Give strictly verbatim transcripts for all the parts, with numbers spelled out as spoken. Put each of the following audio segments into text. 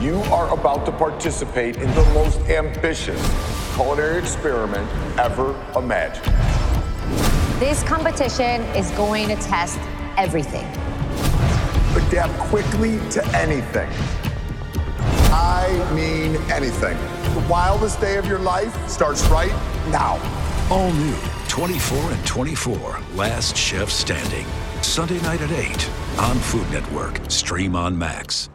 You are about to participate in the most ambitious culinary experiment ever imagined. This competition is going to test everything. Adapt quickly to anything. I mean anything. The wildest day of your life starts right now. All new twenty-four and twenty-four, Last Chef Standing. Sunday night at eight on Food Network. Stream on Max.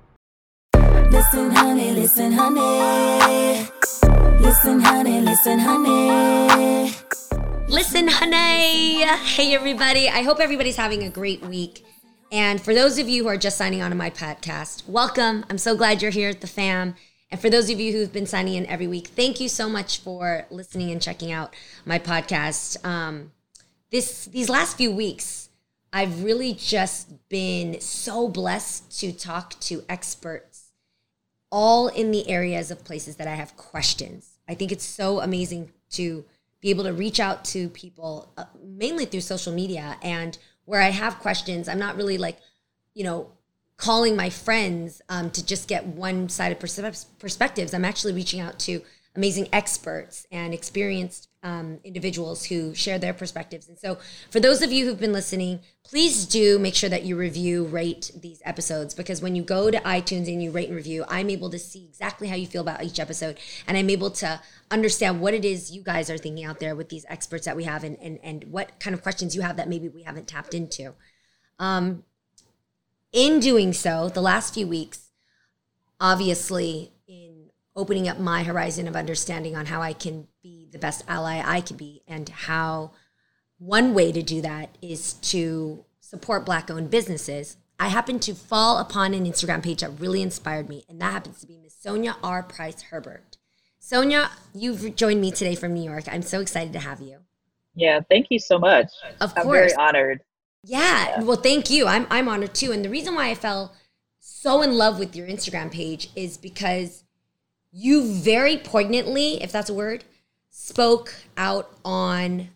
Listen, honey, listen, honey. Listen, honey, listen, honey. Listen, honey. Hey, everybody. I hope everybody's having a great week. And for those of you who are just signing on to my podcast, welcome. I'm so glad you're here at the fam. And for those of you who've been signing in every week, thank you so much for listening and checking out my podcast. Um, this these last few weeks, I've really just been so blessed to talk to experts all in the areas of places that I have questions. I think it's so amazing to be able to reach out to people, uh, mainly through social media, and where I have questions, I'm not really like, you know, calling my friends um, to just get one-sided pers- perspectives. I'm actually reaching out to amazing experts and experienced um, individuals who share their perspectives. And so for those of you who've been listening, please do make sure that you review, rate these episodes, because when you go to iTunes and you rate and review, I'm able to see exactly how you feel about each episode. And I'm able to understand what it is you guys are thinking out there with these experts that we have, and, and, and what kind of questions you have that maybe we haven't tapped into. Um, in doing so, the last few weeks, obviously, in opening up my horizon of understanding on how I can be the best ally I can be, and how one way to do that is to support Black-owned businesses, I happened to fall upon an Instagram page that really inspired me, and that happens to be Miss Sonia R. Price Herbert. Sonia, you've joined me today from New York. I'm so excited to have you. Yeah, thank you so much. Of I'm course. very honored. Yeah, Yeah. Well, thank you. I'm I'm honored too. And the reason why I fell so in love with your Instagram page is because you very poignantly, if that's a word, spoke out on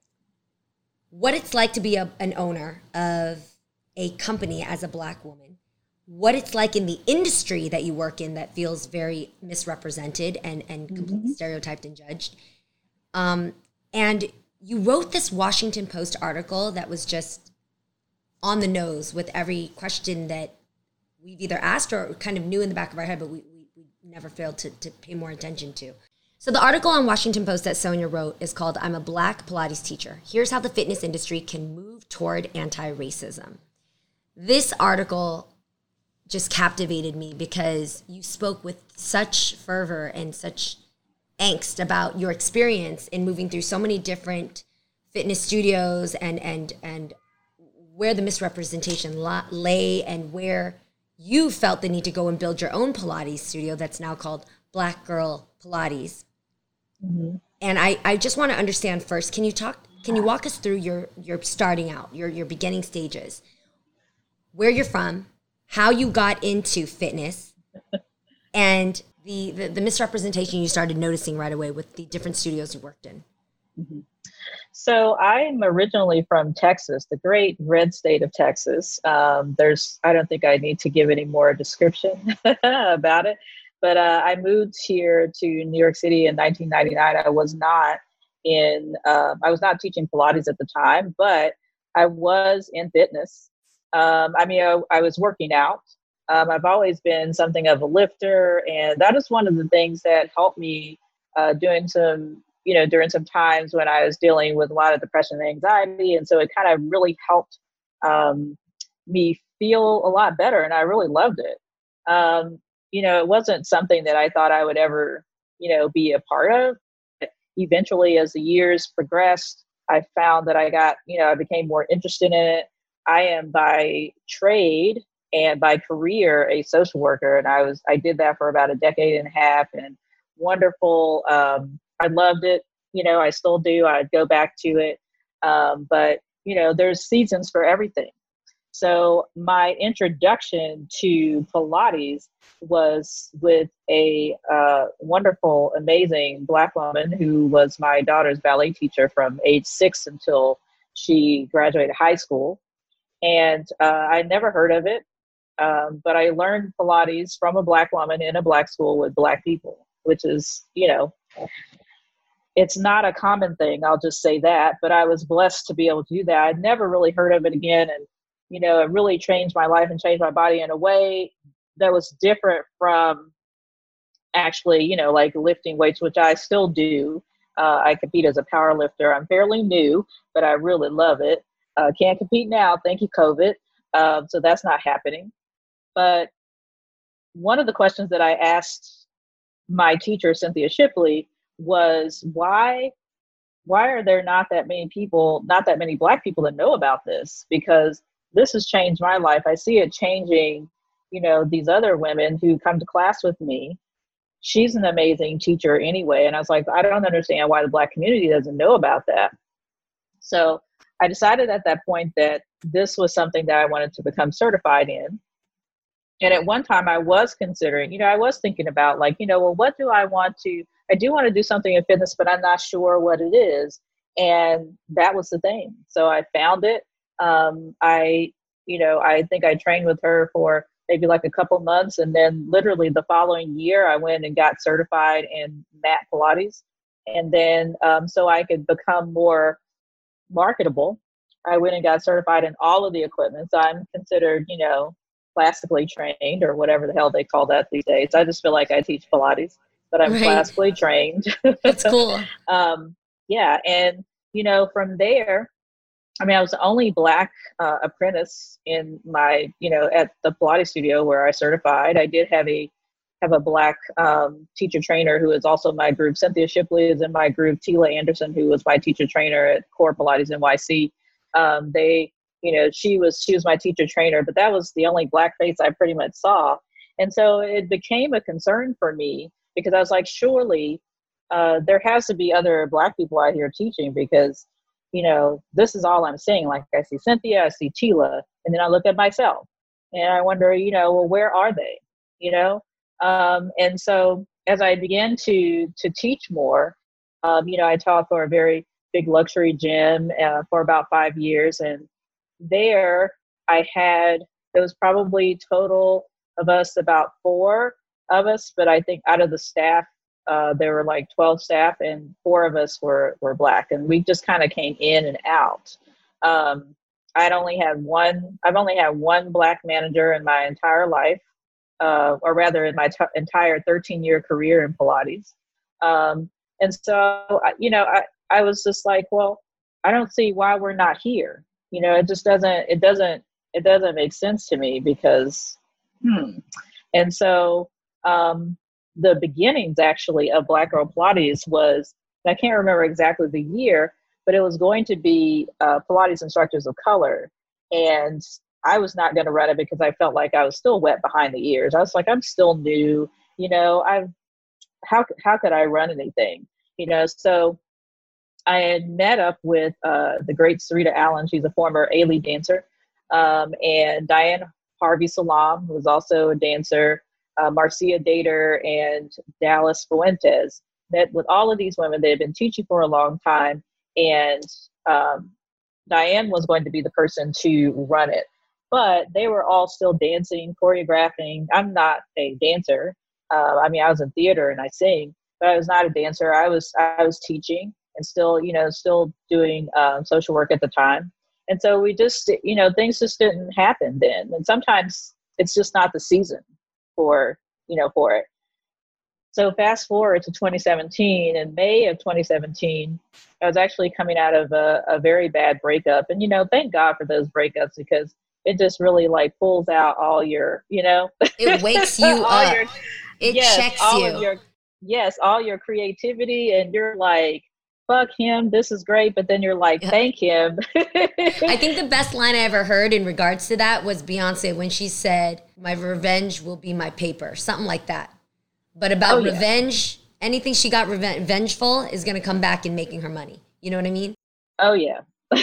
what it's like to be a, an owner of a company as a Black woman, what it's like in the industry that you work in that feels very misrepresented and, and completely Mm-hmm. stereotyped and judged. Um, and you wrote this Washington Post article that was just on the nose with every question that we've either asked or kind of knew in the back of our head, but we, we, we never failed to, to pay more attention to. So the article on Washington Post that Sonia wrote is called, "I'm a Black Pilates Teacher. Here's how the fitness industry can move toward anti-racism." This article just captivated me because you spoke with such fervor and such angst about your experience in moving through so many different fitness studios, and and and where the misrepresentation la- lay, and where you felt the need to go and build your own Pilates studio that's now called Black Girl Pilates. Mm-hmm. And I, I just want to understand first, can you talk, can you walk us through your, your starting out, your, your beginning stages, where you're from, how you got into fitness, and the, the, the misrepresentation you started noticing right away with the different studios you worked in? Mm-hmm. So I'm originally from Texas, the great red state of Texas. Um, there's, I don't think I need to give any more description about it, but uh, I moved here to New York City in nineteen ninety-nine. I was not in, uh, I was not teaching Pilates at the time, but I was in fitness. Um, I mean, I, I was working out. Um, I've always been something of a lifter, and that is one of the things that helped me uh, doing some you know, during some times when I was dealing with a lot of depression and anxiety. And so it kind of really helped um, me feel a lot better. And I really loved it. Um, you know, it wasn't something that I thought I would ever, you know, be a part of. But eventually, as the years progressed, I found that I got, you know, I became more interested in it. I am by trade and by career a social worker. And I was, I did that for about a decade and a half, and wonderful. Um, I loved it. You know, I still do. I'd go back to it. Um, but, you know, there's seasons for everything. So my introduction to Pilates was with a uh, wonderful, amazing Black woman who was my daughter's ballet teacher from age six until she graduated high school. And uh, I never heard of it. Um, but I learned Pilates from a Black woman in a Black school with Black people, which is, you know, it's not a common thing. I'll just say that. But I was blessed to be able to do that. I'd never really heard of it again. And, you know, it really changed my life and changed my body in a way that was different from actually, you know, like lifting weights, which I still do. Uh, I compete as a power lifter. I'm fairly new, but I really love it. Uh, can't compete now. Thank you, COVID. Uh, so that's not happening. But one of the questions that I asked my teacher, Cynthia Shipley, was why, why are there not that many people, not that many Black people that know about this? Because this has changed my life. I see it changing, you know, these other women who come to class with me. She's an amazing teacher anyway. And I was like, I don't understand why the Black community doesn't know about that. So I decided at that point that this was something that I wanted to become certified in. And at one time I was considering, you know, I was thinking about like, you know, well, what do I want to, I do want to do something in fitness, but I'm not sure what it is. And that was the thing. So I found it. Um, I, you know, I think I trained with her for maybe like a couple months. And then literally the following year, I went and got certified in mat Pilates. And then um, so I could become more marketable, I went and got certified in all of the equipment. So I'm considered, you know, classically trained or whatever the hell they call that these days. I just feel like I teach Pilates, but I'm right. classically trained. That's cool. um, yeah. And, you know, from there, I mean, I was the only Black uh, apprentice in my, you know, at the Pilates studio where I certified. I did have a have a Black um, teacher trainer who is also my group. Cynthia Shipley is in my group. Tila Anderson, who was my teacher trainer at Core Pilates N Y C. Um, they, you know, she was she was my teacher trainer, but that was the only Black face I pretty much saw. And so it became a concern for me because I was like, surely uh, there has to be other Black people out here teaching because, you know, this is all I'm seeing. Like I see Cynthia, I see Tila, and then I look at myself and I wonder, you know, well, where are they? You know? Um, and so as I began to to teach more, um, you know, I taught for a very big luxury gym uh, for about five years. And there I had, there was probably total of us about four of us, but I think out of the staff, uh, there were like twelve staff and four of us were, were Black. And we just kind of came in and out. Um, I'd only had one, I've only had one Black manager in my entire life. Uh, or rather in my t- entire thirteen year career in Pilates. Um, and so, you know, I, I was just like, well, I don't see why we're not here. You know, it just doesn't, it doesn't, it doesn't make sense to me because, hmm. And so um, the beginnings actually of Black Girl Pilates was, I can't remember exactly the year, but it was going to be uh, Pilates Instructors of Color. And I was not going to run it because I felt like I was still wet behind the ears. I was like, I'm still new, you know, I, how, how could I run anything? You know, so I had met up with uh, the great Sarita Allen. She's a former A-League dancer. Um, and Diane Harvey Salam, who was also a dancer, uh, Marcia Dater and Dallas Fuentes. Met with all of these women. They had been teaching for a long time. And um, Diane was going to be the person to run it. But they were all still dancing, choreographing. I'm not a dancer. Uh, I mean, I was in theater and I sing, but I was not a dancer. I was I was teaching and still, you know, still doing um, social work at the time. And so we just, you know, things just didn't happen then. And sometimes it's just not the season for, you know, for it. So fast forward to twenty seventeen. In May of twenty seventeen, I was actually coming out of a, a very bad breakup. And, you know, thank God for those breakups because it just really like pulls out all your, you know, it wakes you up. Your, it yes, checks all you. Of your, yes, all your creativity. And you're like, fuck him, this is great. But then you're like, thank him. I think the best line I ever heard in regards to that was Beyonce when she said, my revenge will be my paper, something like that. But about oh, revenge, yeah. anything she got reven- vengeful is going to come back in making her money. You know what I mean? Oh, yeah.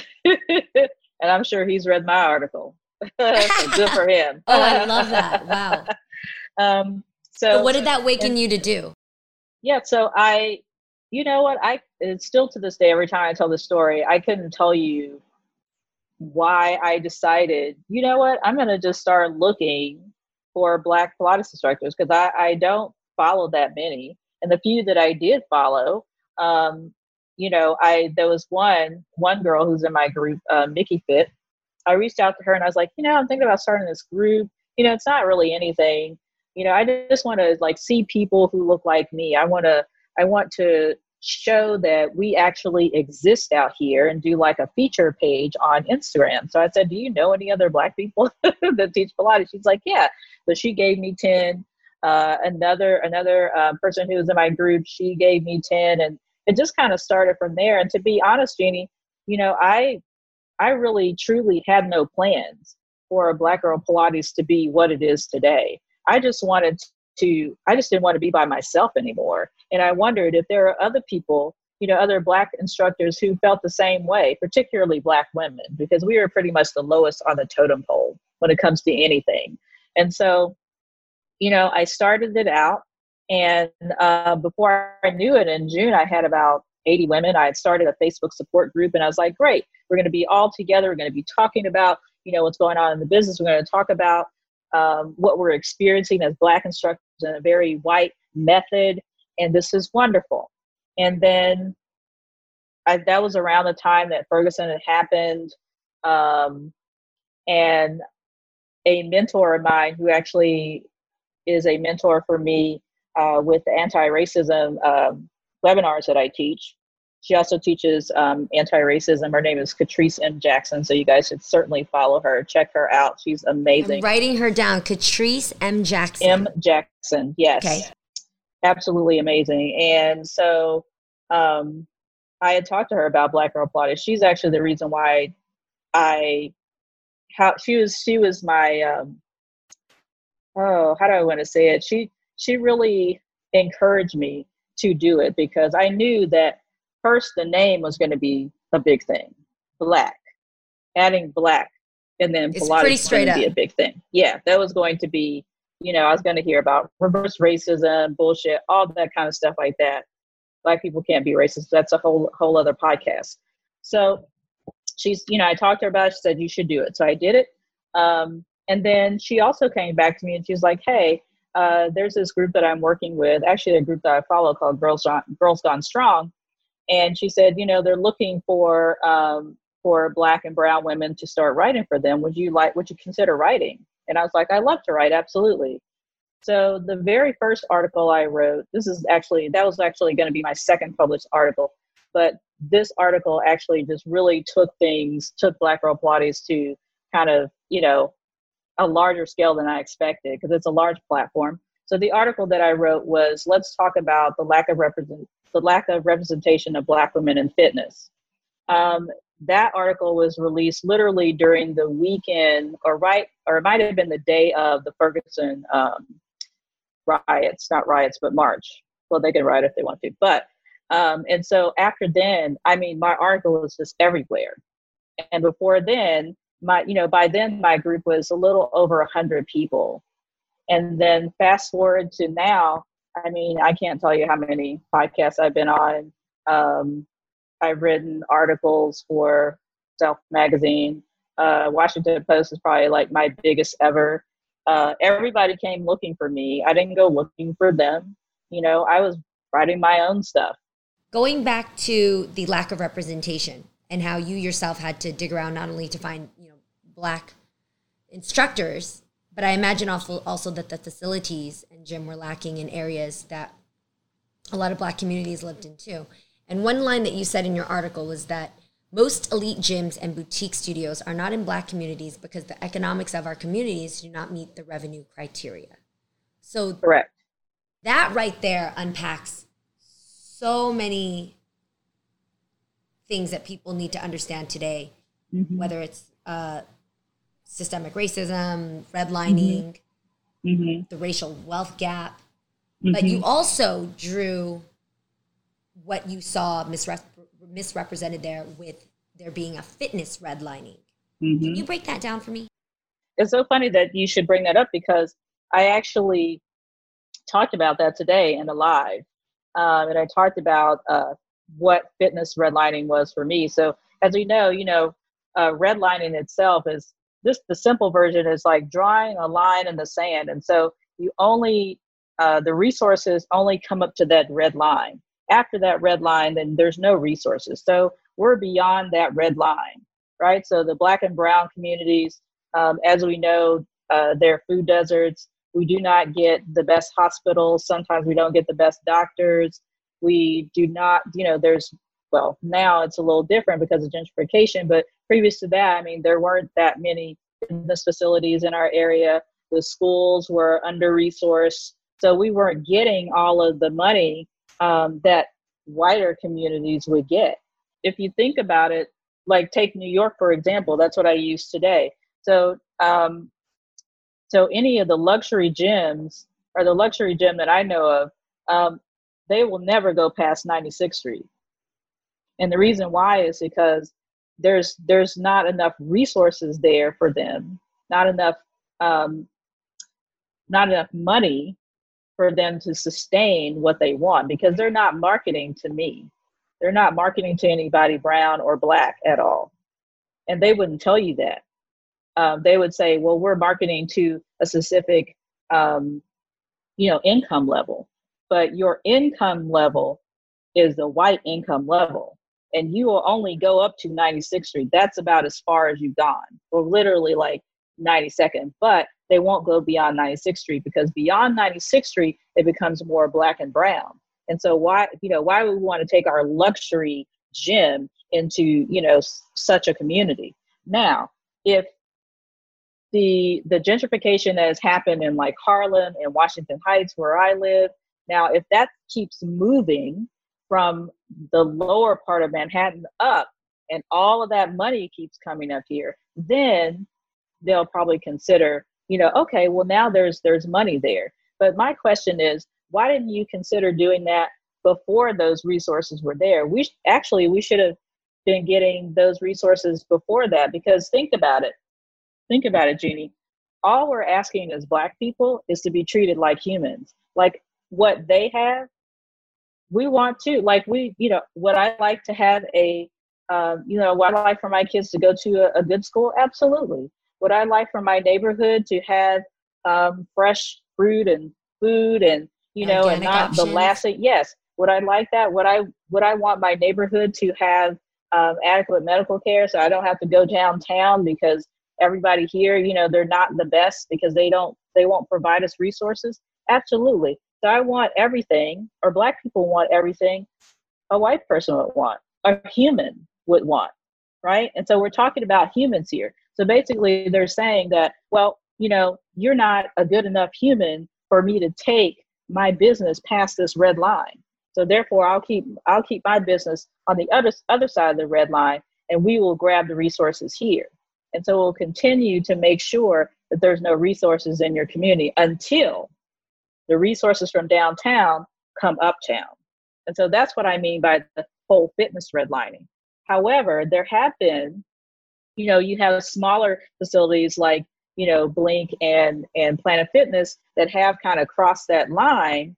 And I'm sure he's read my article. So good for him. Oh, I love that. Wow. Um, so, so what did that waken and, you to do? Yeah. So I, you know what, I, it's still to this day, every time I tell this story, I couldn't tell you why I decided, you know what, I'm going to just start looking for Black Pilates instructors, because I, I don't follow that many. And the few that I did follow, um, you know, I there was one one girl who's in my group, uh, Mickey Fit. I reached out to her and I was like, you know, I'm thinking about starting this group. You know, it's not really anything. You know, I just want to like see people who look like me. I want to I want to show that we actually exist out here and do like a feature page on Instagram. So I said, do you know any other Black people that teach Pilates? She's like, yeah. So she gave me ten. Uh, another another uh, person who was in my group, she gave me ten, and it just kind of started from there. And to be honest, Jeannie, you know, I I really truly had no plans for a Black Girl Pilates to be what it is today. I just wanted to, I just didn't want to be by myself anymore. And I wondered if there are other people, you know, other Black instructors who felt the same way, particularly Black women, because we are pretty much the lowest on the totem pole when it comes to anything. And so, you know, I started it out, and uh, before I knew it, in June, I had about eighty women. I had started a Facebook support group, and I was like, great, we're going to be all together. We're going to be talking about, you know, what's going on in the business. We're going to talk about um, what we're experiencing as Black instructors in a very white method. And this is wonderful. And then I, that was around the time that Ferguson had happened. Um, and a mentor of mine, who actually is a mentor for me uh, with the anti-racism um, webinars that I teach. She also teaches um, anti-racism. Her name is Catrice M. Jackson. So you guys should certainly follow her. Check her out. She's amazing. I'm writing her down. Catrice M. Jackson. M. Jackson. Yes. Okay. Absolutely amazing. And so um, I had talked to her about Black Girl Pilates. She's actually the reason why I, how she was, she was my, um, oh, how do I want to say it? She, she really encouraged me to do it, because I knew that first the name was going to be a big thing, Black, adding Black, and then It's Pilates pretty was straight going to be up. a big thing. Yeah, that was going to be, you know, I was going to hear about reverse racism, bullshit, all that kind of stuff like that. Black people can't be racist. That's a whole whole other podcast. So she's, you know, I talked to her about it. She said, you should do it. So I did it. Um, and then she also came back to me and she was like, hey, uh, there's this group that I'm working with, actually a group that I follow called Girls, Girls Gone Strong. And she said, you know, they're looking for um, for Black and brown women to start writing for them. Would you like, would you consider writing? And I was like, I love to write. Absolutely. So the very first article I wrote, this is actually, that was actually going to be my second published article. But this article actually just really took things, took Black Girl Pilates to kind of, you know, a larger scale than I expected, because it's a large platform. So the article that I wrote was, let's talk about the lack of represent, the lack of representation of Black women in fitness. Um, that article was released literally during the weekend, or right, or it might have been the day of the Ferguson um, riots, not riots, but march. Well, they can riot if they want to, but um, and so after then, I mean, my article was just everywhere. And before then, my, you know, by then my group was a little over a hundred people. And then fast forward to now, I mean, I can't tell you how many podcasts I've been on. Um, I've written articles for Self Magazine. Uh, Washington Post is probably like my biggest ever. Uh, everybody came looking for me. I didn't go looking for them. You know, I was writing my own stuff. Going back to the lack of representation and how you yourself had to dig around not only to find, you know, Black instructors, but I imagine also, also that the facilities and gym were lacking in areas that a lot of Black communities lived in too. And one line that you said in your article was that most elite gyms and boutique studios are not in Black communities because the economics of our communities do not meet the revenue criteria. So Correct. That right there unpacks so many things that people need to understand today, mm-hmm. whether it's uh, systemic racism, redlining, mm-hmm. the racial wealth gap. Mm-hmm. But you also drew what you saw misrep- misrepresented there with there being a fitness redlining. Mm-hmm. Can you break that down for me? It's so funny that you should bring that up, because I actually talked about that today in the live. Um, and I talked about uh, what fitness redlining was for me. So as we know, you know, uh, redlining itself is this, the simple version is like drawing a line in the sand. And so you only, uh, the resources only come up to that red line. After that red line, then there's no resources. So we're beyond that red line, right? So the Black and brown communities, um, as we know, uh, they're food deserts. We do not get the best hospitals. Sometimes we don't get the best doctors. We do not, you know, there's, well, now it's a little different because of gentrification, but previous to that, I mean, there weren't that many business facilities in our area. The schools were under-resourced. So we weren't getting all of the money um, that whiter communities would get. If you think about it, like take New York, for example, that's what I use today. So, um, so any of the luxury gyms, or the luxury gym that I know of, um, they will never go past ninety-sixth Street. And the reason why is because there's there's not enough resources there for them, not enough um, not enough money for them to sustain what they want, because they're not marketing to me. They're not marketing to anybody brown or Black at all. And they wouldn't tell you that. Um, they would say, well, we're marketing to a specific, um, you know, income level, but your income level is the white income level. And you will only go up to ninety-sixth Street. That's about as far as you've gone. Well, literally like ninety-second, but they won't go beyond ninety-sixth Street, because beyond ninety-sixth Street, it becomes more Black and brown. And so why, you know, why would we want to take our luxury gym into, you know, s- such a community? Now, if the the gentrification that has happened in like Harlem and Washington Heights, where I live, now, if that keeps moving from the lower part of Manhattan up, and all of that money keeps coming up here, then they'll probably consider, you know, okay, well, now there's there's money there. But my question is, why didn't you consider doing that before those resources were there? We sh- actually, we should have been getting those resources before that, because think about it. Think about it, Jeannie. All we're asking as Black people is to be treated like humans. Like what they have, we want to. Like we, you know, would I like to have a, um, you know, would I like for my kids to go to a, a good school? Absolutely. Would I like for my neighborhood to have um, fresh fruit and food and, you know, Organic and not options. the last thing? Yes. Would I like that? Would I, would I want my neighborhood to have um, adequate medical care so I don't have to go downtown because everybody here, you know, they're not the best because they don't, they won't provide us resources? Absolutely. So I want everything, or Black people want everything a white person would want, a human would want, right? And so we're talking about humans here. So basically they're saying that, well, you know, you're not a good enough human for me to take my business past this red line. So therefore I'll keep, I'll keep my business on the other, other side of the red line, and we will grab the resources here. And so we'll continue to make sure that there's no resources in your community until the resources from downtown come uptown. And so that's what I mean by the whole fitness redlining. However, there have been, you know, you have smaller facilities like, you know, Blink and, and Planet Fitness that have kind of crossed that line.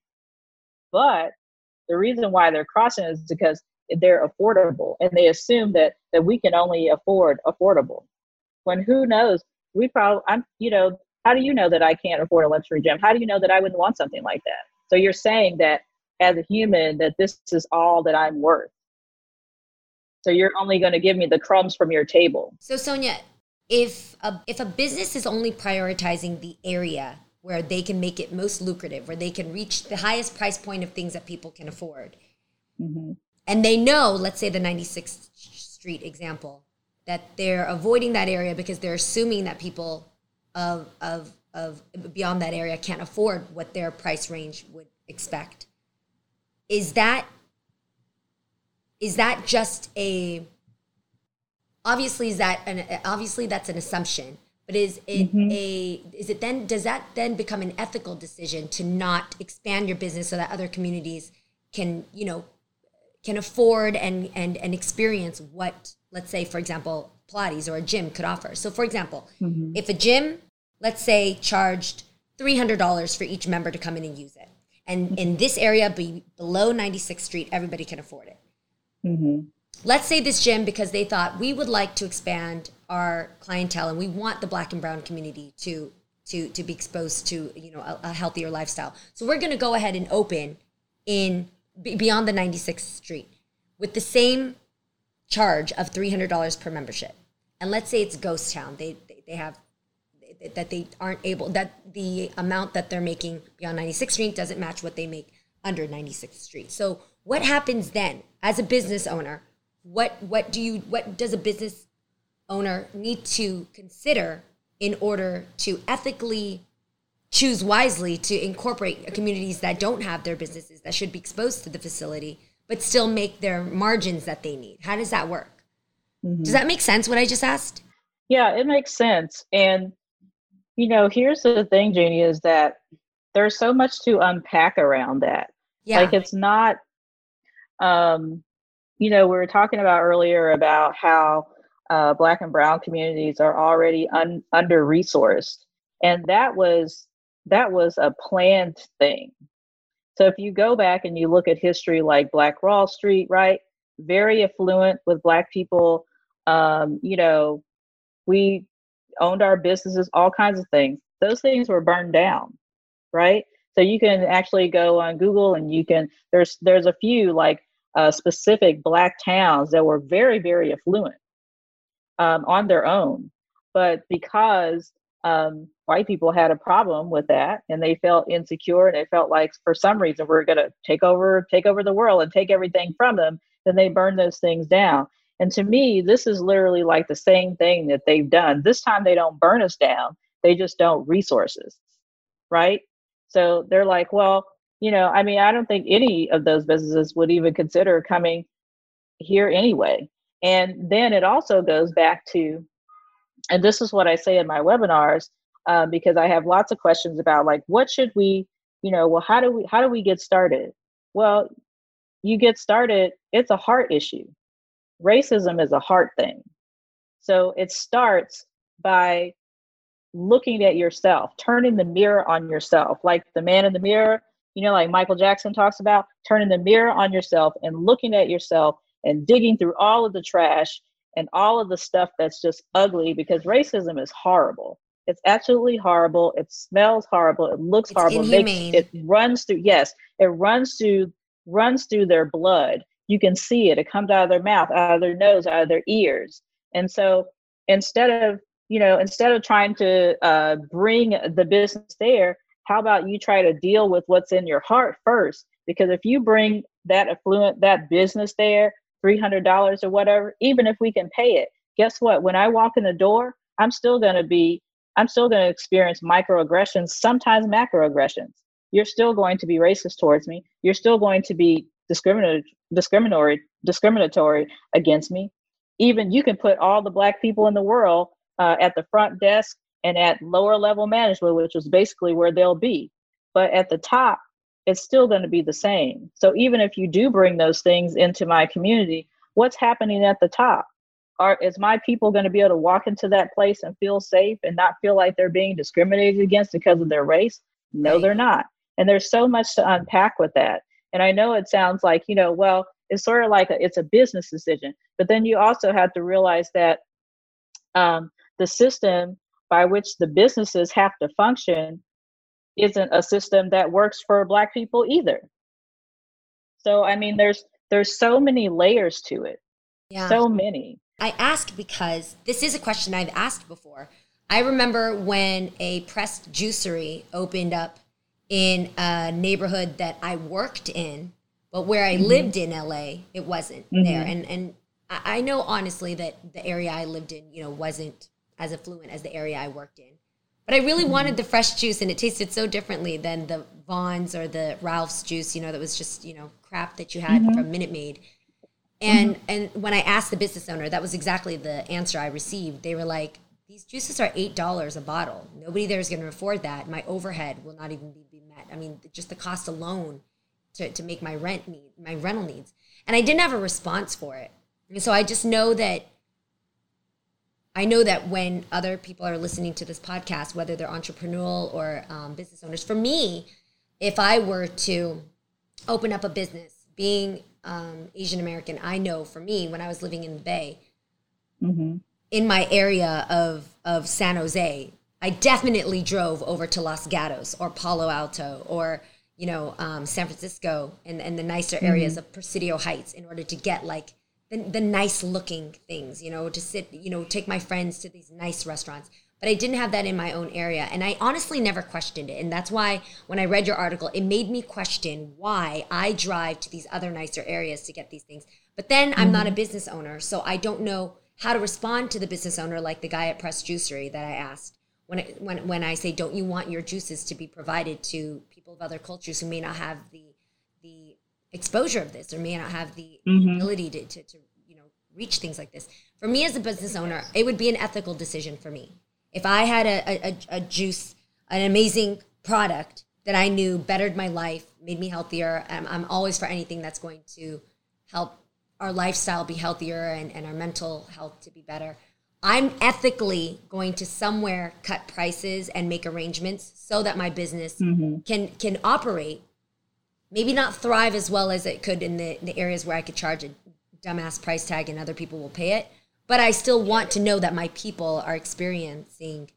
But the reason why they're crossing is because they're affordable, and they assume that, that we can only afford affordable. When who knows, we probably, I'm, you know, how do you know that I can't afford a luxury gym? How do you know that I wouldn't want something like that? So you're saying that as a human, that this is all that I'm worth. So you're only going to give me the crumbs from your table. So Sonia, if a, if a business is only prioritizing the area where they can make it most lucrative, where they can reach the highest price point of things that people can afford, Mm-hmm. and they know, let's say the ninety-sixth Street example, that they're avoiding that area because they're assuming that people of of of beyond that area can't afford what their price range would expect. Is that is that just a obviously is that an obviously that's an assumption, but is it mm-hmm. a is it then does that then become an ethical decision to not expand your business so that other communities can, you know, can afford and and and experience what, let's say, for example, Pilates or a gym could offer? So for example, mm-hmm. if a gym, let's say, charged three hundred dollars for each member to come in and use it, and mm-hmm. in this area be below ninety-sixth Street, everybody can afford it. Mm-hmm. let's say this gym, because they thought we would like to expand our clientele and we want the Black and brown community to to to be exposed to, you know, a, a healthier lifestyle. So we're going to go ahead and open in beyond the ninety-sixth Street with the same charge of three hundred dollars per membership. And let's say it's ghost town. They they have that they aren't able, that the amount that they're making beyond ninety-sixth Street doesn't match what they make under ninety-sixth Street. So what happens then as a business owner? What what do you what does a business owner need to consider in order to ethically choose wisely to incorporate communities that don't have their businesses that should be exposed to the facility, but still make their margins that they need? How does that work? Mm-hmm. Does that make sense, what I just asked? Yeah, it makes sense. And, you know, here's the thing, Jeannie, is that there's so much to unpack around that. Yeah. Like, it's not, um, you know, we were talking about earlier about how uh, Black and brown communities are already un- under-resourced. And that was that was a planned thing. So if you go back and you look at history like Black Wall Street, right? Very affluent with Black people. Um, you know, we owned our businesses, all kinds of things. Those things were burned down, right? So you can actually go on Google and you can, there's there's a few like uh, specific Black towns that were very, very affluent um, on their own. But because um, white people had a problem with that and they felt insecure and they felt like for some reason we're going to take over, take over the world and take everything from them, then they burned those things down. And to me, this is literally like the same thing that they've done. This time they don't burn us down. They just don't resources, right? So they're like, well, you know, I mean, I don't think any of those businesses would even consider coming here anyway. And then it also goes back to, and this is what I say in my webinars, uh, because I have lots of questions about like, what should we, you know, well, how do we, how do we get started? Well, you get started, it's a heart issue. Racism is a heart thing. So it starts by looking at yourself, turning the mirror on yourself, like the man in the mirror, you know, like Michael Jackson talks about, turning the mirror on yourself and looking at yourself and digging through all of the trash and all of the stuff that's just ugly, because racism is horrible. It's absolutely horrible. It smells horrible. It looks it's horrible. Inhumane. It, it runs through, yes, it runs through, runs through their blood. You can see it. It comes out of their mouth, out of their nose, out of their ears. And so instead of, you know, instead of trying to uh, bring the business there, how about you try to deal with what's in your heart first? Because if you bring that affluent, that business there, three hundred dollars or whatever, even if we can pay it, guess what? When I walk in the door, I'm still going to be, I'm still going to experience microaggressions, sometimes macroaggressions. You're still going to be racist towards me. You're still going to be discriminatory, discriminatory, discriminatory against me. Even you can put all the Black people in the world uh, at the front desk and at lower level management, which is basically where they'll be. But at the top, it's still going to be the same. So even if you do bring those things into my community, what's happening at the top? Are, is my people going to be able to walk into that place and feel safe and not feel like they're being discriminated against because of their race? No, right. They're not. And there's so much to unpack with that. And I know it sounds like, you know, well, it's sort of like a, it's a business decision, but then you also have to realize that um, the system by which the businesses have to function isn't a system that works for Black people either. So, I mean, there's there's so many layers to it. Yeah. So many. I ask because this is a question I've asked before. I remember when a pressed juicery opened up in a neighborhood that I worked in, but where I mm-hmm. lived in L A, it wasn't mm-hmm. there. And and I know honestly that the area I lived in, you know, wasn't as affluent as the area I worked in. But I really mm-hmm. wanted the fresh juice, and it tasted so differently than the Vaughn's or the Ralph's juice, you know, that was just, you know, crap that you had mm-hmm. from Minute Maid. And mm-hmm. and when I asked the business owner, that was exactly the answer I received. They were like, these juices are eight dollars a bottle. Nobody there is going to afford that. My overhead will not even be, be met. I mean, just the cost alone to, to make my rent need, my rental needs. And I didn't have a response for it. And so I just know that, I know that when other people are listening to this podcast, whether they're entrepreneurial or um, business owners, for me, if I were to open up a business, being um, Asian American I know, for me, when I was living in the Bay, mm-hmm. in my area of, of San Jose, I definitely drove over to Los Gatos or Palo Alto or, you know, um, San Francisco and, and the nicer areas mm-hmm. of Presidio Heights in order to get like the, the nice looking things, you know, to sit, you know, take my friends to these nice restaurants. But I didn't have that in my own area. And I honestly never questioned it. And that's why when I read your article, it made me question why I drive to these other nicer areas to get these things. But then mm-hmm. I'm not a business owner, so I don't know how to respond to the business owner like the guy at Press Juicery that I asked. When, it, when, when I say, don't you want your juices to be provided to people of other cultures who may not have the the exposure of this or may not have the mm-hmm. ability to, to, to you know reach things like this? For me as a business owner, it would be an ethical decision for me. If I had a, a, a juice, an amazing product that I knew bettered my life, made me healthier, I'm, I'm always for anything that's going to help our lifestyle be healthier and, and our mental health to be better. I'm ethically going to somewhere cut prices and make arrangements so that my business mm-hmm. can can operate, maybe not thrive as well as it could in the, the areas where I could charge a dumbass price tag and other people will pay it. But I still want to know that my people are experiencing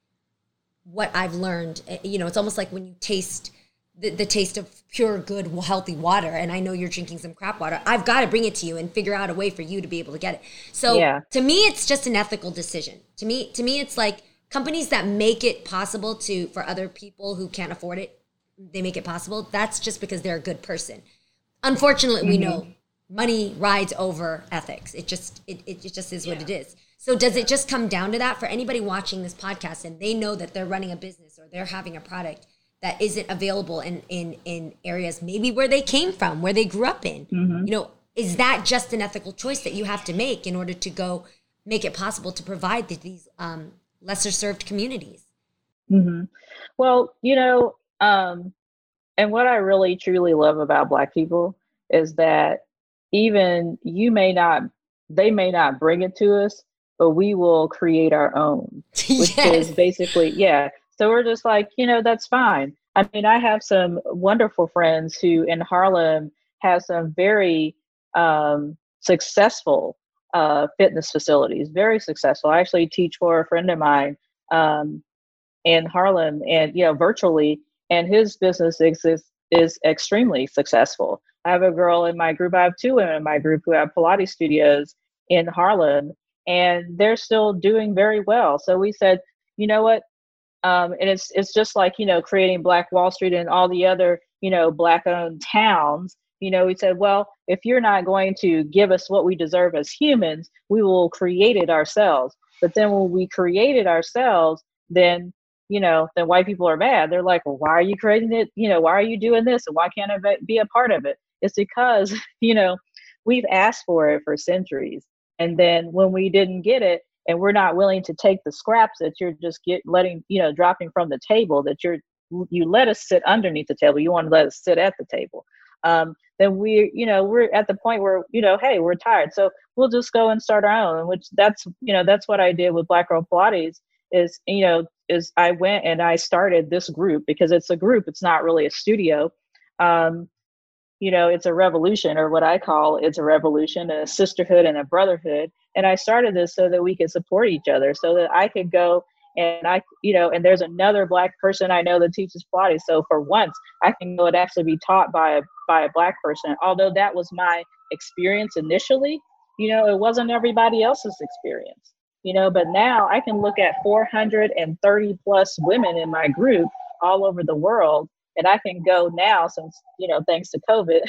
what I've learned. You know, it's almost like when you taste the, the taste of pure, good, healthy water, and I know you're drinking some crap water. I've got to bring it to you and figure out a way for you to be able to get it. So yeah. to me, it's just an ethical decision. To me, to me, it's like companies that make it possible to for other people who can't afford it, they make it possible. That's just because they're a good person. Unfortunately, mm-hmm. we know money rides over ethics. It just it, it just is yeah. what it is. So does it just come down to that for anybody watching this podcast and they know that they're running a business or they're having a product that isn't available in, in, in areas maybe where they came from, where they grew up in? Mm-hmm. You know, is that just an ethical choice that you have to make in order to go make it possible to provide these um, lesser served communities? Mm-hmm. Well, you know, um, and what I really truly love about Black people is that even you may not, they may not bring it to us, but we will create our own, which yes. is basically, yeah. So we're just like, you know, that's fine. I mean, I have some wonderful friends who in Harlem have some very um, successful uh, fitness facilities, very successful. I actually teach for a friend of mine um, in Harlem and, you know, virtually, and his business is, is extremely successful. I have a girl in my group, I have two women in my group who have Pilates studios in Harlem, and they're still doing very well. So we said, you know what? Um, and it's it's just like, you know, creating Black Wall Street and all the other, you know, Black owned towns. You know, we said, well, if you're not going to give us what we deserve as humans, we will create it ourselves. But then when we create it ourselves, then, you know, then white people are mad. They're like, well, why are you creating it? You know, why are you doing this? And why can't I be a part of it? It's because, you know, we've asked for it for centuries. And then when we didn't get it, and we're not willing to take the scraps that you're just get letting, you know, dropping from the table, that you're, you let us sit underneath the table. You want to let us sit at the table. Um, then we, you know, we're at the point where, you know, hey, we're tired. So we'll just go and start our own, which that's, you know, that's what I did with Black Girl Pilates is, you know, is I went and I started this group because it's a group. It's not really a studio. Um, you know, it's a revolution, or what I call it's a revolution, a sisterhood and a brotherhood. And I started this so that we could support each other, so that I could go and I, you know, and there's another Black person I know that teaches Pilates. So for once I can go and actually be taught by a, by a Black person. Although that was my experience initially, you know, it wasn't everybody else's experience, you know, but now I can look at four hundred thirty plus women in my group all over the world. And I can go now, since, you know, thanks to COVID,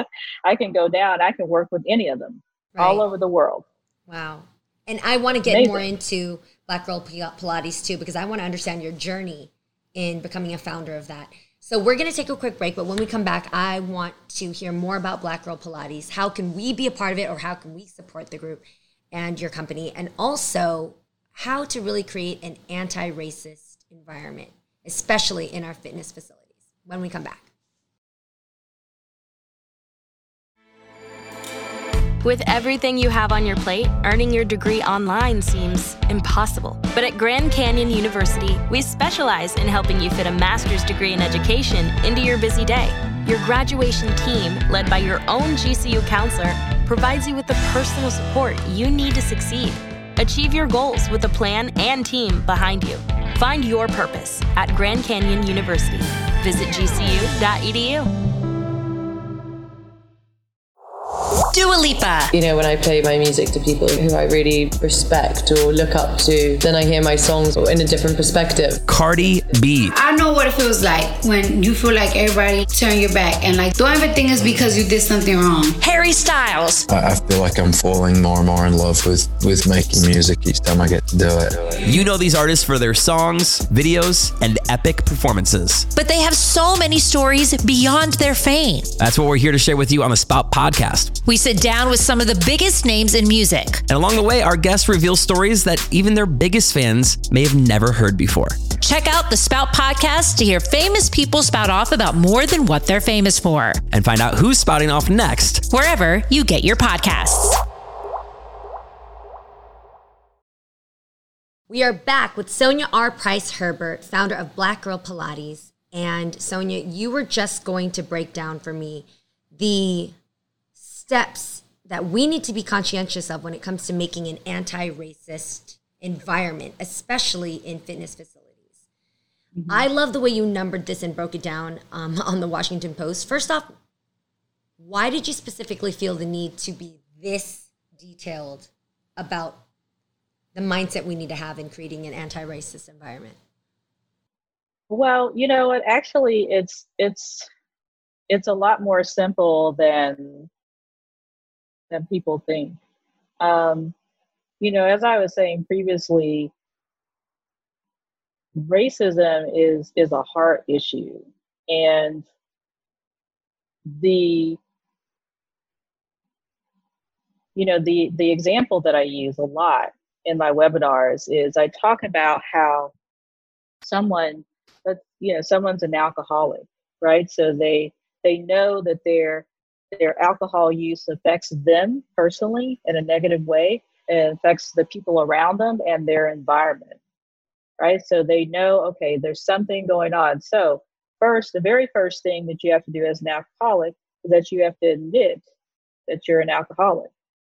I can go down, I can work with any of them right. all over the world. Wow. And I want to get Amazing. more into Black Girl Pilates too, because I want to understand your journey in becoming a founder of that. So we're going to take a quick break, but when we come back, I want to hear more about Black Girl Pilates. How can we be a part of it, or how can we support the group and your company? And also how to really create an anti-racist environment, especially in our fitness facilities, when we come back. With everything you have on your plate, earning your degree online seems impossible. But at Grand Canyon University, we specialize in helping you fit a master's degree in education into your busy day. Your graduation team, led by your own G C U counselor, provides you with the personal support you need to succeed. Achieve your goals with a plan and team behind you. Find your purpose at Grand Canyon University. Visit G C U dot E D U. Dua Lipa. You know, when I play my music to people who I really respect or look up to, then I hear my songs in a different perspective. Cardi B. I know what it feels like when you feel like everybody turn your back and like don't ever think it's because you did something wrong. Harry Styles. I feel like I'm falling more and more in love with, with making music each time I get to do it. You know these artists for their songs, videos, and epic performances. But they have so many stories beyond their fame. That's what we're here to share with you on the Spout Podcast. We sit down with some of the biggest names in music. And along the way, our guests reveal stories that even their biggest fans may have never heard before. Check out the Spout Podcast to hear famous people spout off about more than what they're famous for. And find out who's spouting off next, wherever you get your podcasts. We are back with Sonia R. Price Herbert, founder of Black Girl Pilates. And Sonia, you were just going to break down for me the steps that we need to be conscientious of when it comes to making an anti-racist environment, especially in fitness facilities. Mm-hmm. I love the way you numbered this and broke it down um, on the Washington Post. First off, why did you specifically feel the need to be this detailed about the mindset we need to have in creating an anti-racist environment? Well, you know what, actually it's it's it's a lot more simple than than people think. Um, you know, as I was saying previously, racism is is a heart issue, and the you know the the example that I use a lot in my webinars is I talk about how someone, but you know, someone's an alcoholic, right? So they they know that their their alcohol use affects them personally in a negative way, and it affects the people around them and their environment, right? So they know, okay, there's something going on. So first, the very first thing that you have to do as an alcoholic is that you have to admit that you're an alcoholic.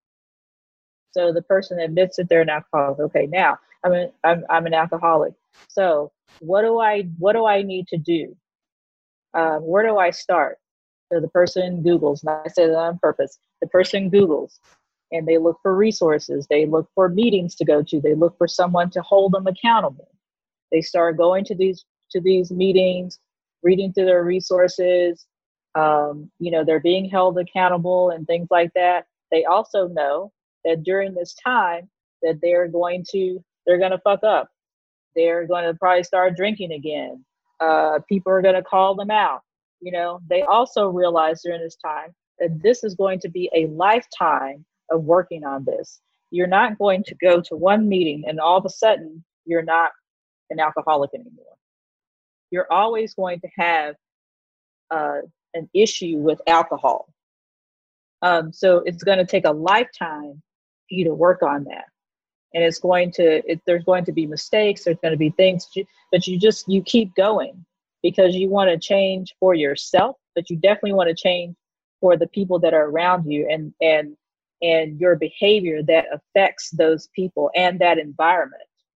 So the person admits that they're an alcoholic. Okay, now I'm an, I'm, I'm an alcoholic. So what do I what do I need to do? Uh, where do I start? So the person Googles, and I say that on purpose. The person Googles, and they look for resources. They look for meetings to go to. They look for someone to hold them accountable. They start going to these to these meetings, reading through their resources. Um, you know, they're being held accountable and things like that. They also know that during this time that they're going to they're going to fuck up. They're going to probably start drinking again. Uh, people are going to call them out. You know, they also realize during this time that this is going to be a lifetime of working on this. You're not going to go to one meeting and all of a sudden you're not an alcoholic anymore. You're always going to have uh, an issue with alcohol. Um, so it's going to take a lifetime for you to work on that. And it's going to, it, there's going to be mistakes, there's going to be things, but you just, you keep going because you want to change for yourself, but you definitely want to change for the people that are around you and, and, and your behavior that affects those people and that environment.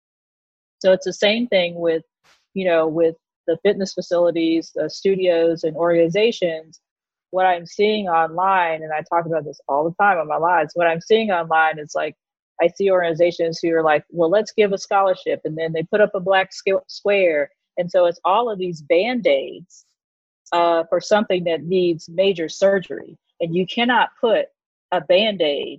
So it's the same thing with, you know, with the fitness facilities, the studios and organizations. What I'm seeing online, and I talk about this all the time on my lives, what I'm seeing online is like, I see organizations who are like, well, let's give a scholarship. And then they put up a black square. And so it's all of these Band-Aids uh, for something that needs major surgery. And you cannot put a Band-Aid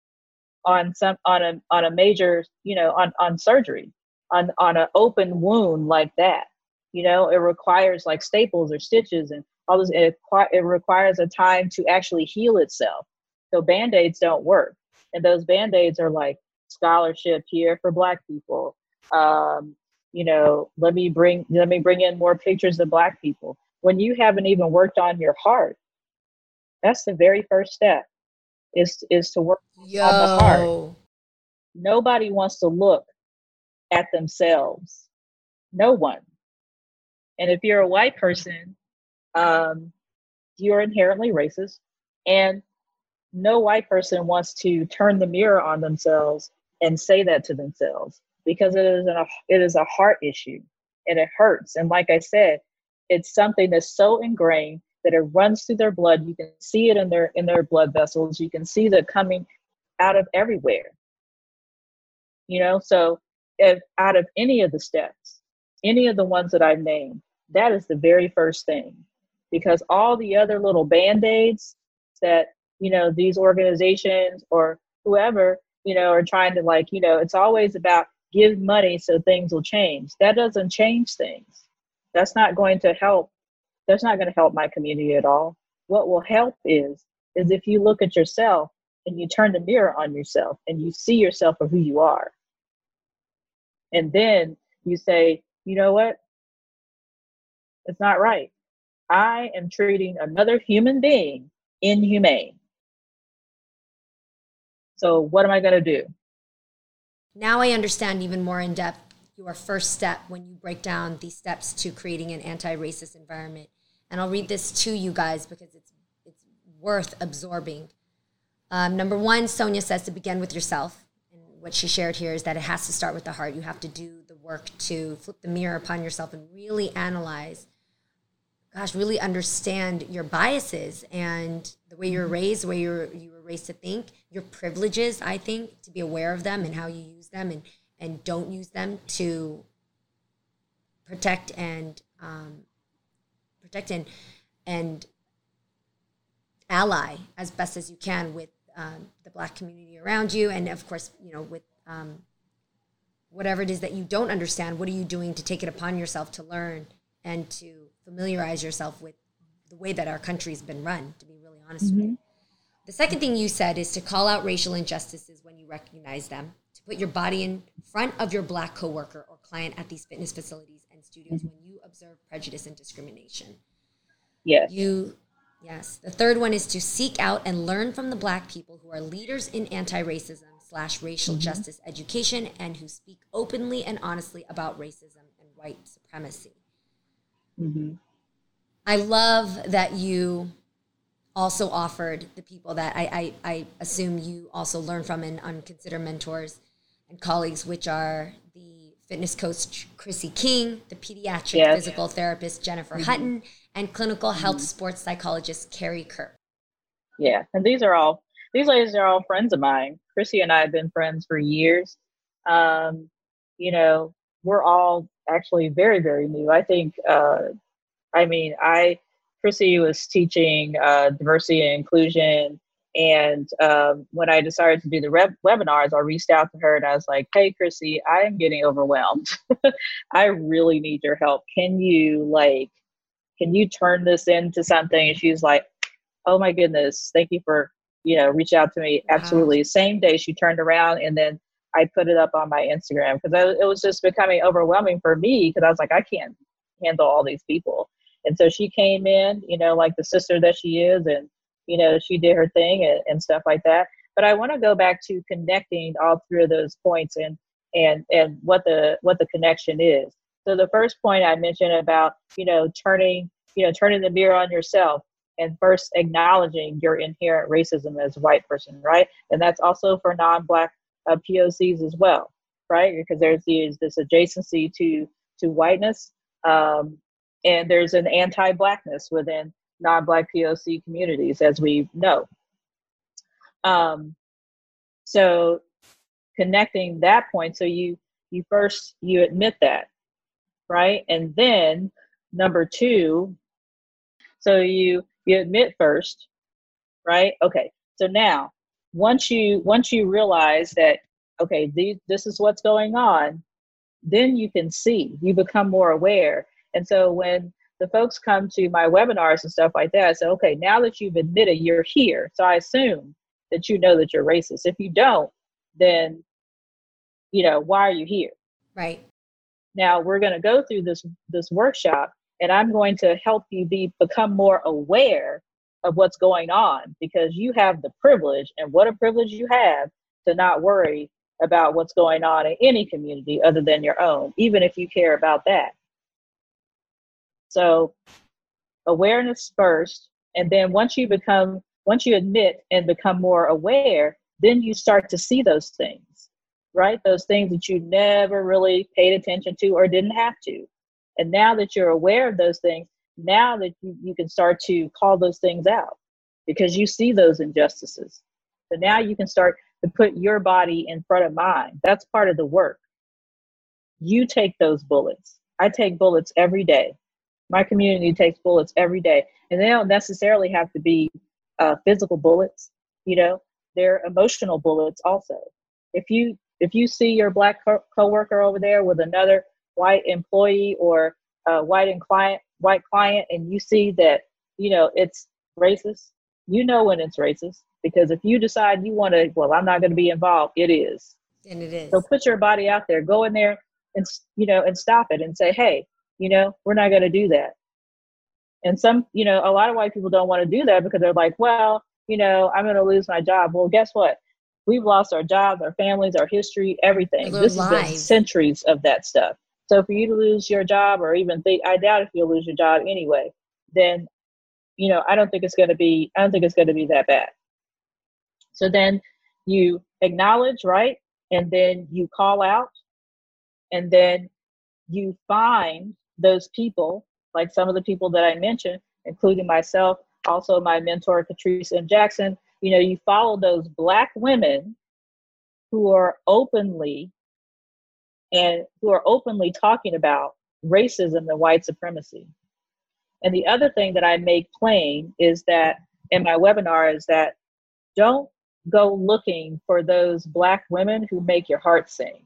on some on a on a major, you know, on, on surgery, on, on an open wound like that. You know, it requires like staples or stitches and all this. It, it requires a time to actually heal itself. So Band-Aids don't work. And those Band-Aids are like scholarship here for Black people. Um, you know, let me bring let me bring in more pictures of Black people. When you haven't even worked on your heart, that's the very first step. Is is to work Yo. on the heart. Nobody wants to look at themselves. No one. And if you're a white person, um, you're inherently racist. And no white person wants to turn the mirror on themselves and say that to themselves, because it is a, it is a heart issue and it hurts. And like I said, it's something that's so ingrained that it runs through their blood. You can see it in their in their blood vessels. You can see that coming out of everywhere. You know, so if out of any of the steps, any of the ones that I've named, that is the very first thing. Because all the other little band-aids that, you know, these organizations or whoever, you know, are trying to, like, you know, it's always about give money so things will change. That doesn't change things. That's not going to help. That's not going to help my community at all. What will help is, is if you look at yourself and you turn the mirror on yourself and you see yourself for who you are. And then you say, you know what? It's not right. I am treating another human being inhumane. So what am I going to do? Now I understand even more in depth your first step when you break down these steps to creating an anti-racist environment. And I'll read this to you guys because it's it's worth absorbing. Um, number one, Sonia says to begin with yourself. And what she shared here is that it has to start with the heart. You have to do the work to flip the mirror upon yourself and really analyze, gosh, really understand your biases and the way you're raised, the way you're, you were raised to think, your privileges, I think, to be aware of them and how you use them and, and don't use them to protect and um, protect and, and ally as best as you can with um, the Black community around you. And of course, you know, with um, whatever it is that you don't understand, what are you doing to take it upon yourself to learn and to familiarize yourself with the way that our country's been run, to be really honest mm-hmm. with you. The second thing you said is to call out racial injustices when you recognize them, to put your body in front of your Black coworker or client at these fitness facilities and studios mm-hmm. when you observe prejudice and discrimination. Yes. You, yes. The third one is to seek out and learn from the Black people who are leaders in anti-racism slash racial mm-hmm. justice education and who speak openly and honestly about racism and white supremacy. Mm-hmm. I love that you also offered the people that I, I, I assume you also learn from and, and consider mentors and colleagues, which are the fitness coach Chrissy King, the pediatric yes. physical therapist Jennifer mm-hmm. Hutton, and clinical health mm-hmm. sports psychologist Carrie Kirk. Yeah, and these are all these ladies are all friends of mine. Chrissy and I have been friends for years. Um, you know, we're all actually very, very new. I think, uh, I mean, I, Chrissy was teaching uh, diversity and inclusion. And um, when I decided to do the rep- webinars, I reached out to her and I was like, hey, Chrissy, I am getting overwhelmed. I really need your help. Can you like, can you turn this into something? And she was like, oh my goodness, thank you for, you know, reach out to me. Wow. Absolutely. Same day she turned around and then I put it up on my Instagram because it was just becoming overwhelming for me because I was like, I can't handle all these people. And so she came in, you know, like the sister that she is, and, you know, she did her thing and, and stuff like that. But I want to go back to connecting all three of those points and, and, and what the, what the connection is. So the first point I mentioned about, you know, turning, you know, turning the mirror on yourself and first acknowledging your inherent racism as a white person, right? And that's also for non-Black uh, P O Cs as well, right? Because there's these, this adjacency to, to whiteness. Um, and there's an anti-Blackness within non-Black P O C communities, as we know. Um, so connecting that point, so you, you first, you admit that, right? And then number two, so you, you admit first, right? Okay. So now, once you, once you realize that, okay, these, this is what's going on, then you can see, you become more aware. And so when the folks come to my webinars and stuff like that, I say, okay, now that you've admitted you're here, so I assume that you know that you're racist. If you don't, then, you know, why are you here? Right. Now we're going to go through this, this workshop, and I'm going to help you be, become more aware of what's going on, because you have the privilege, and what a privilege you have to not worry about what's going on in any community other than your own, even if you care about that. So awareness first, And then once you become, once you admit and become more aware, then you start to see those things, right? Those things that you never really paid attention to or didn't have to. And now that you're aware of those things, now that you, you can start to call those things out because you see those injustices. So now you can start to put your body in front of mine. That's part of the work. You take those bullets. I take bullets every day. My community takes bullets every day. And they don't necessarily have to be uh, physical bullets. You know, they're emotional bullets also. If you if you see your Black co- coworker over there with another white employee or uh, white and client, white client, and you see that, you know, it's racist, you know when it's racist. Because if you decide you want to, well, I'm not going to be involved, it is. And it is. So put your body out there, go in there and, you know, and stop it and say, hey, you know, we're not going to do that. And some, you know, a lot of white people don't want to do that because they're like, well, you know, I'm going to lose my job. Well, guess what? We've lost our jobs, our families, our history, everything. This has been centuries of that stuff. So for you to lose your job or even think, I doubt if you'll lose your job anyway, then, you know, I don't think it's going to be, I don't think it's going to be that bad. So then you acknowledge, right? And then you call out, and then you find those people, like some of the people that I mentioned, including myself, also my mentor, Catrice M. Jackson. You know, you follow those Black women who are openly and who are openly talking about racism and white supremacy. And the other thing that I make plain is that in my webinar is that don't go looking for those Black women who make your heart sing,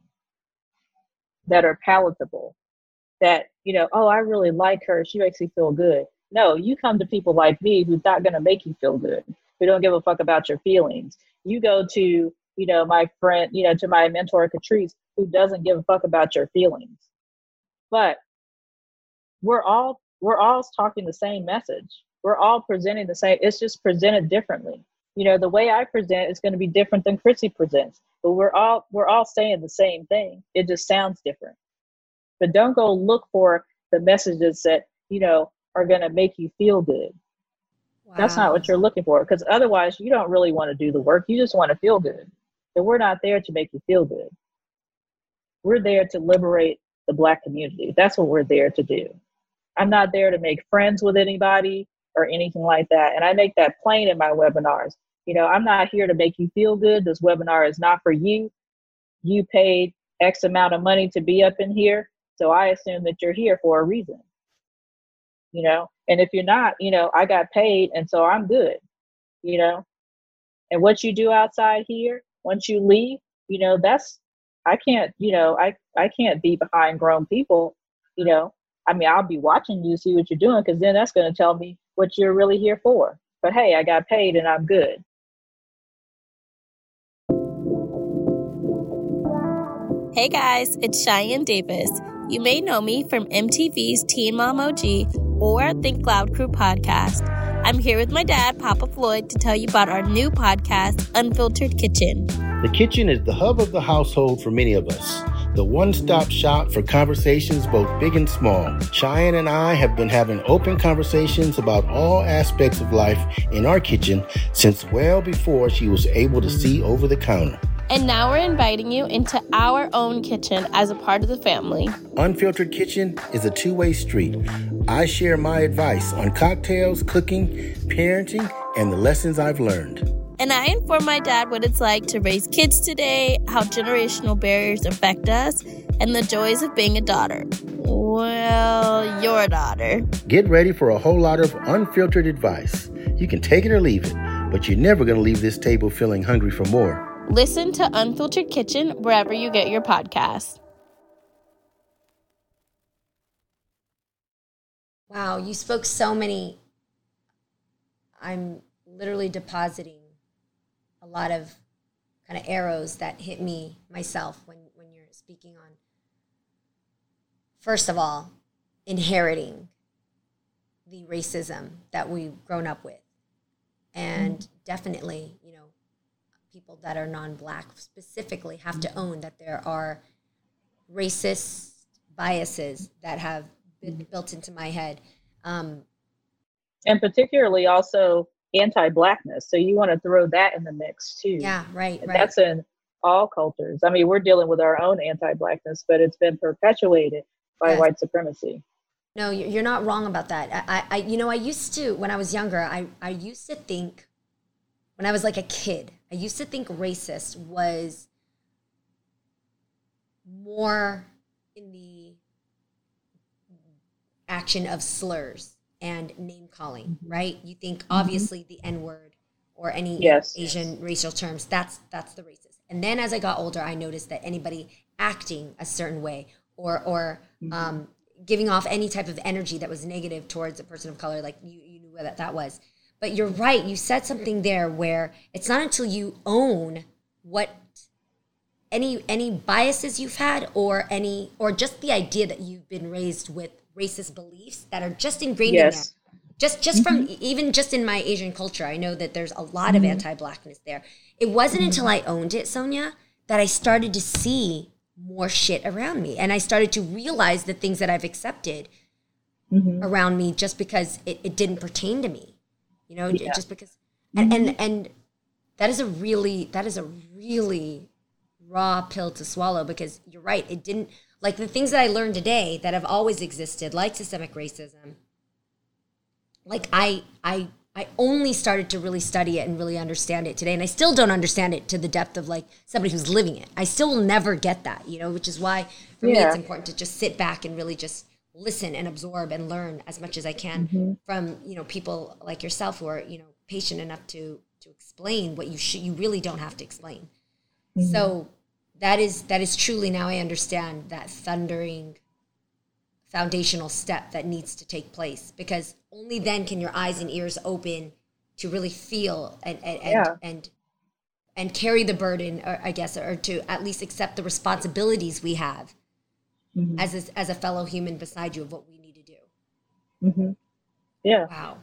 that are palatable, that, you know, oh, I really like her, she makes me feel good. No, you come to people like me who's not going to make you feel good, who don't give a fuck about your feelings. You go to, you know, my friend, you know, to my mentor, Catrice, who doesn't give a fuck about your feelings. But we're all, we're all talking the same message. We're all presenting the same, it's just presented differently. You know, the way I present is going to be different than Chrissy presents, but we're all, we're all saying the same thing. It just sounds different. But don't go look for the messages that, you know, are going to make you feel good. Wow. That's not what you're looking for, because otherwise you don't really want to do the work. You just want to feel good. And we're not there to make you feel good. We're there to liberate the Black community. That's what we're there to do. I'm not there to make friends with anybody or anything like that. And I make that plain in my webinars. You know, I'm not here to make you feel good. This webinar is not for you. You paid X amount of money to be up in here. So I assume that you're here for a reason, you know, and if you're not, you know, I got paid and so I'm good, you know, and what you do outside here, once you leave, you know, that's, I can't, you know, I, I can't be behind grown people, you know, I mean, I'll be watching you, see what you're doing, because then that's going to tell me what you're really here for. But hey, I got paid and I'm good. Hey guys, it's Cheyenne Davis. You may know me from M T V's Teen Mom O G or Think Loud Crew podcast. I'm here with my dad, Papa Floyd, to tell you about our new podcast, Unfiltered Kitchen. The kitchen is the hub of the household for many of us. The one-stop shop for conversations both big and small. Cheyenne and I have been having open conversations about all aspects of life in our kitchen since well before she was able to see over the counter. And now we're inviting you into our own kitchen as a part of the family. Unfiltered Kitchen is a two-way street. I share my advice on cocktails, cooking, parenting, and the lessons I've learned. And I inform my dad what it's like to raise kids today, how generational barriers affect us, and the joys of being a daughter. Well, your daughter. Get ready for a whole lot of unfiltered advice. You can take it or leave it, but you're never going to leave this table feeling hungry for more. Listen to Unfiltered Kitchen wherever you get your podcasts. Wow, you spoke so many. I'm literally depositing a lot of kind of arrows that hit me myself when, when you're speaking on, first of all, inheriting the racism that we've grown up with. And mm-hmm. definitely, you know, people that are non-Black specifically have to own that there are racist biases that have been built into my head. Um, And particularly also anti-Blackness. So you want to throw that in the mix too. Yeah, right, and right. That's in all cultures. I mean, we're dealing with our own anti-Blackness, but it's been perpetuated by Yes. white supremacy. No, you- you're not wrong about that. I, I, you know, I used to, when I was younger, I, I used to think, when I was like a kid, I used to think racist was more in the action of slurs and name calling, right? You think obviously the N-word or any Yes. Asian racial terms, that's that's the racist. And then as I got older, I noticed that anybody acting a certain way or or um, giving off any type of energy that was negative towards a person of color, like you, you knew what that, that was. But you're right, you said something there where it's not until you own what any any biases you've had or any or just the idea that you've been raised with racist beliefs that are just ingrained Yes. in there. Just just from even just in my Asian culture, I know that there's a lot of Mhm. anti-Blackness there. It wasn't until I owned it, Sonia, that I started to see more shit around me. And I started to realize the things that I've accepted Mhm. around me just because it, it didn't pertain to me. You know, Yeah. just because and, and and that is a really that is a really raw pill to swallow because you're right, it didn't like the things that I learned today that have always existed, like systemic racism. Like I I I only started to really study it and really understand it today. And I still don't understand it to the depth of like somebody who's living it. I still will never get that, you know, which is why for me Yeah. it's important to just sit back and really just listen and absorb and learn as much as I can Mhm. from, you know, people like yourself who are, you know, patient enough to to explain what you should you really don't have to explain. Mhm. So that is that is truly now I understand that thundering foundational step that needs to take place because only then can your eyes and ears open to really feel and and and, Yeah. and, and carry the burden or I guess or to at least accept the responsibilities we have Mhm. as a, as a fellow human beside you of what we need to do. Mm-hmm. Yeah. Wow.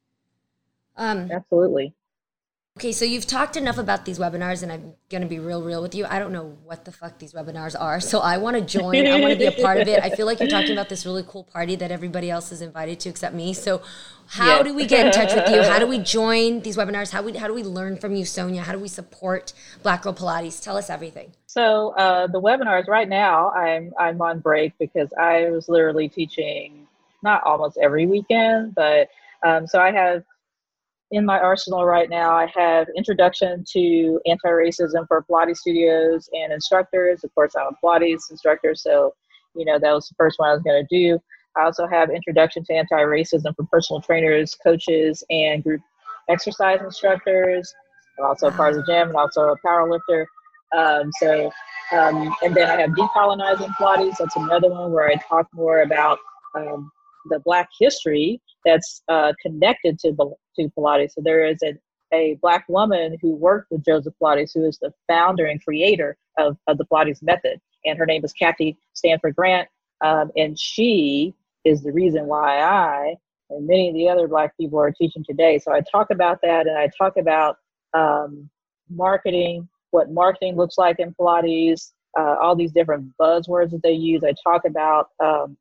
Um, Absolutely. Okay, so you've talked enough about these webinars, and I'm going to be real, real with you. I don't know what the fuck these webinars are, so I want to join. I want to be a part of it. I feel like you're talking about this really cool party that everybody else is invited to except me. So how Yes. do we get in touch with you? How do we join these webinars? How, we, how do we learn from you, Sonia? How do we support Black Girl Pilates? Tell us everything. So uh, the webinars right now, I'm I'm on break because I was literally teaching not almost every weekend, but um, so I have in my arsenal right now, I have Introduction to Anti-Racism for Pilates studios and instructors. Of course, I'm a Pilates instructor, so you know that was the first one I was going to do. I also have Introduction to Anti-Racism for personal trainers, coaches, and group exercise instructors. I'm also a part of the gym and also a power lifter. Um, so, um, and then I have Decolonizing Pilates. That's another one where I talk more about um, the Black history that's uh, connected to to Pilates. So there is a, a Black woman who worked with Joseph Pilates, who is the founder and creator of, of the Pilates method. And her name is Kathy Stanford Grant. Um, and she is the reason why I and many of the other Black people are teaching today. So I talk about that, and I talk about um, marketing, what marketing looks like in Pilates, uh, all these different buzzwords that they use. I talk about um,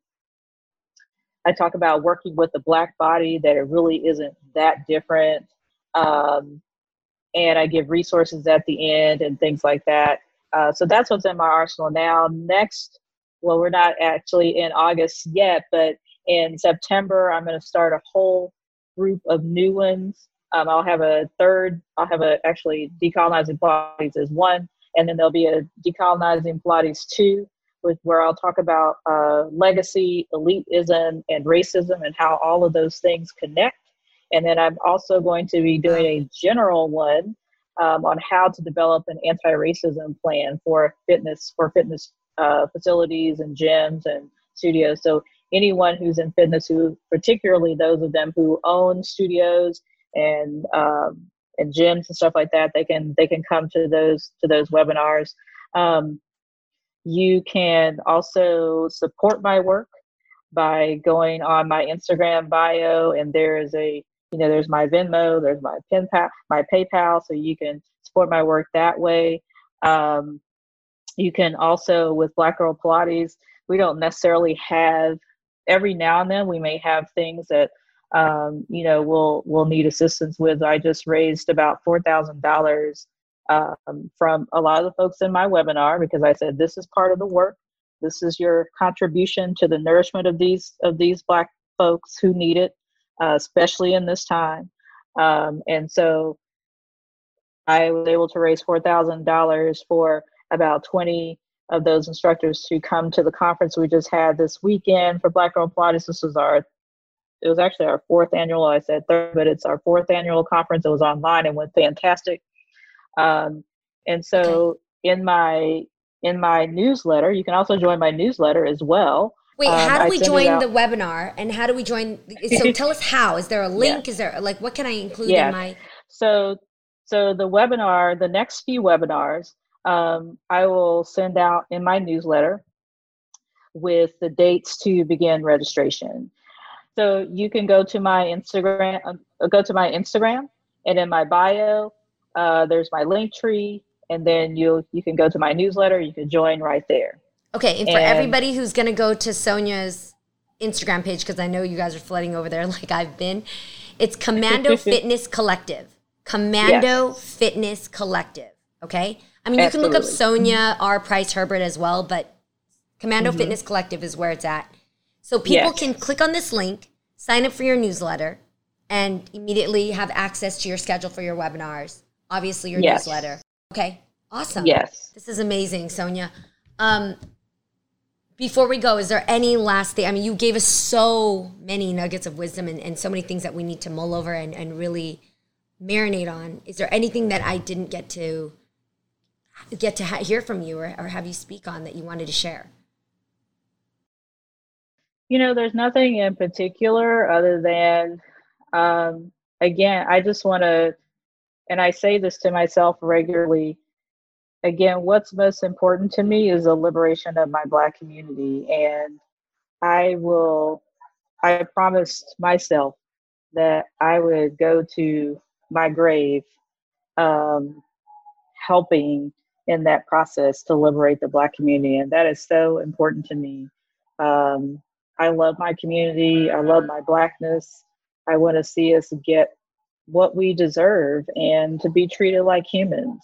I talk about working with the Black body, that it really isn't that different. Um, and I give resources at the end and things like that. Uh, so that's what's in my arsenal now. Next, well, we're not actually in August yet, but in September, I'm going to start a whole group of new ones. Um, I'll have a third, I'll have a actually Decolonizing Pilates is one, and then there'll be a Decolonizing Pilates two, with where I'll talk about uh, legacy, elitism, and racism, and how all of those things connect. And then I'm also going to be doing a general one um, on how to develop an anti-racism plan for fitness for fitness uh, facilities and gyms and studios. So anyone who's in fitness, who particularly those of them who own studios and um, and gyms and stuff like that, they can they can come to those to those webinars. Um, You can also support my work by going on my Instagram bio, and there is a, you know, there's my Venmo, there's my PayPal, my PayPal, so you can support my work that way. Um, you can also, with Black Girl Pilates, we don't necessarily have, every now and then we may have things that um, you know, will will need assistance with. I just raised about four thousand dollars um, from a lot of the folks in my webinar, because I said, this is part of the work. This is your contribution to the nourishment of these of these Black folks who need it, uh, especially in this time. Um, and so I was able to raise four thousand dollars for about twenty of those instructors to come to the conference we just had this weekend for Black Girl Pilates. This was our, it was actually our fourth annual, I said third, but it's our fourth annual conference. It was online and went fantastic. Um, and so okay. in my, in my newsletter, you can also join my newsletter as well. Wait, um, how do I we join the webinar, and how do we join? So tell us how. Is there a link? Yeah. Is there like, what can I include yeah. in my? So, so the webinar, the next few webinars, um, I will send out in my newsletter with the dates to begin registration. So you can go to my Instagram, uh, go to my Instagram, and in my bio, uh, there's my link tree, and then you you can go to my newsletter. You can join right there. Okay, and for and, everybody who's going to go to Sonia's Instagram page, because I know you guys are flooding over there like I've been, it's Commando Fitness Collective. Commando yes. Fitness Collective, okay? I mean, you Absolutely. can look up Sonia R. Price Herbert as well, but Commando mm-hmm. Fitness Collective is where it's at. So people yes. can click on this link, sign up for your newsletter, and immediately have access to your schedule for your webinars, obviously your yes. newsletter. Okay, awesome. Yes. This is amazing, Sonia. Um, Before we go, is there any last thing? I mean, you gave us so many nuggets of wisdom and, and so many things that we need to mull over and, and really marinate on. Is there anything that I didn't get to get to ha- hear from you or, or have you speak on that you wanted to share? You know, there's nothing in particular other than, um, again, I just want to, and I say this to myself regularly, again, what's most important to me is the liberation of my Black community. And I will, I promised myself that I would go to my grave um, helping in that process to liberate the Black community. And that is so important to me. Um, I love my community. I love my Blackness. I want to see us get what we deserve and to be treated like humans.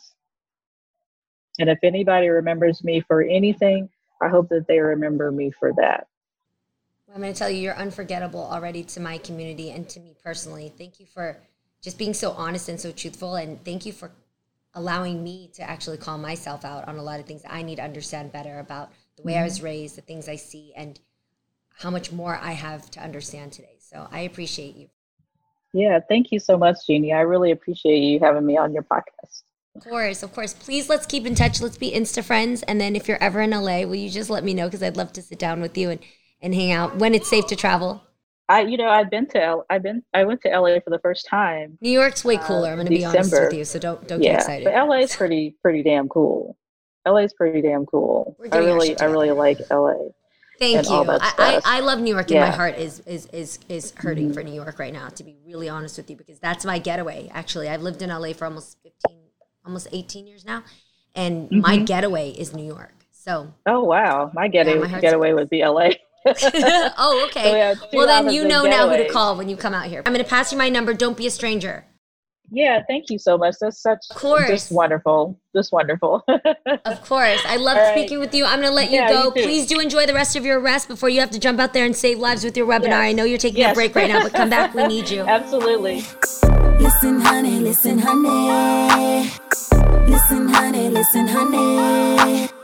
And if anybody remembers me for anything, I hope that they remember me for that. I'm going to tell you, you're unforgettable already to my community and to me personally. Thank you for just being so honest and so truthful. And thank you for allowing me to actually call myself out on a lot of things I need to understand better about the way mm-hmm. I was raised, the things I see, and how much more I have to understand today. So I appreciate you. Yeah, thank you so much, Jeannie. I really appreciate you having me on your podcast. Of course, of course. Please, let's keep in touch. Let's be Insta friends. And then if you're ever in L A, will you just let me know? Because I'd love to sit down with you and, and hang out when it's safe to travel. I, you know, I've been to L. I've been. I went to L A for the first time. New York's way cooler. Uh, I'm going to be honest with you, so don't don't yeah, get excited. But L A is pretty pretty damn cool. L A is pretty damn cool. I really I really like L A. Thank you. I, I I love New York, and yeah. my heart is is is is hurting mm-hmm. for New York right now. To be really honest with you, because that's my getaway. Actually, I've lived in L A for almost fifteen. Almost eighteen years now, and mm-hmm. my getaway is New York. So oh wow, my getaway yeah, my getaway would be L A. Oh okay. So yeah, well then you know now who to call when you come out here. I'm going to pass you my number. Don't be a stranger. Yeah, thank you so much. That's such of course. just wonderful, just wonderful. Of course, I love right. speaking with you. I'm going to let you yeah, go. You Please do enjoy the rest of your rest before you have to jump out there and save lives with your webinar. Yes. I know you're taking yes. a break right now, but come back. We need you. Absolutely. Listen, honey. Listen, honey. Listen, honey, listen, honey.